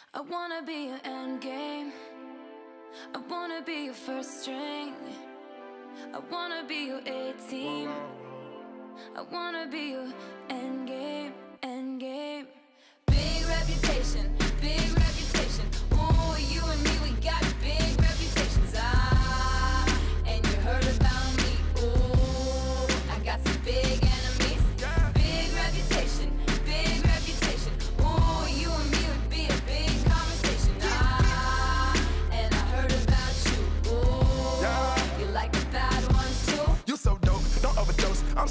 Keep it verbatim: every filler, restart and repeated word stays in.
I wanna be your end game. I wanna be your first string. I wanna be your A-team. I wanna be your end game, end game. Big reputation,